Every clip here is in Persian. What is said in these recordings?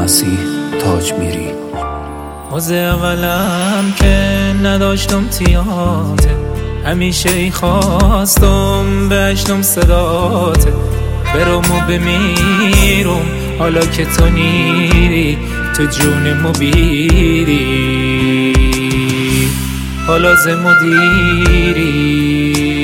مسیح تاج میری. از اولم که نداشتم تیاته، همیشه ای خواستم بشنم صداته. برم و بمیرم حالا که تو نیری، تو جونمو بیری، حالا ز مدیری.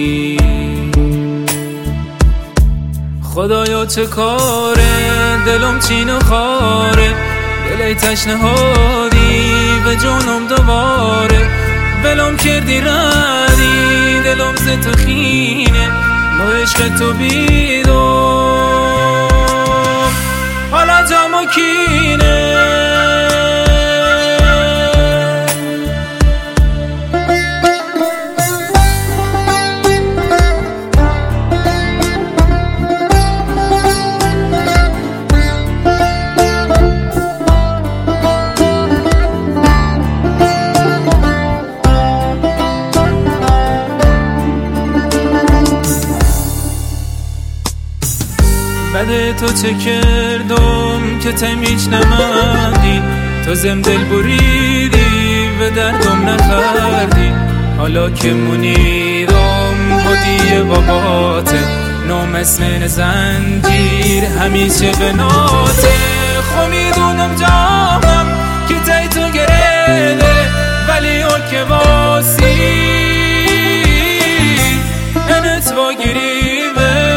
خدایا چه کاره، دلم چین و خاره، دلی تشنه هادی و جونم دوباره. ولم کردی ردی، دلم ز تو خینه، با عشق تو بیدم، حالا جام و کینه. بده تو چه کردم که تمیج نماندی، تو زم دل بریدی و دردم نخوردی. حالا که منیدم هدیه باباته، نام اسم زنجیر همیشه بناته. خو میدونم جامم که تی تو گرده، ولی اون که باسی انت با گریبه.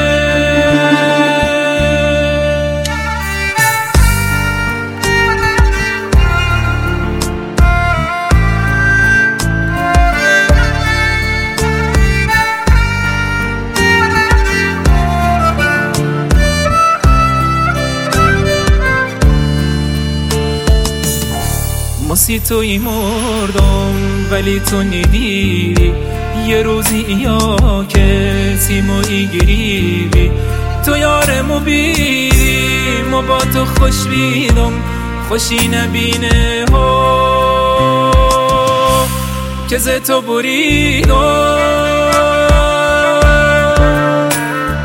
مسی توی مردم ولی تو ندیدی، یه روزی یا کسی موی گریبی. تو یارمو بیدی، ما با تو خوش بیدم، خوشی نبینه ها که ز تو بریدم.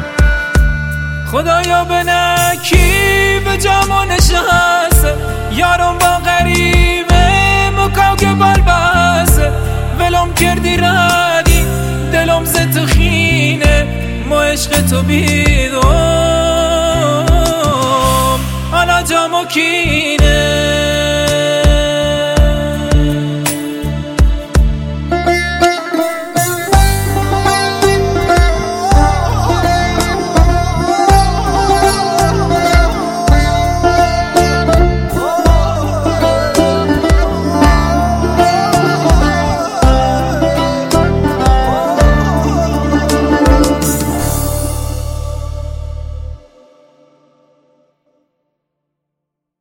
خدایا بنکی به جامو نشسته، یارم با غریبه مکاو که بلبسه. ولم کردی ردی، دلم ز تو خینه، ما عشق تو بیدم، حالا جام و کینه.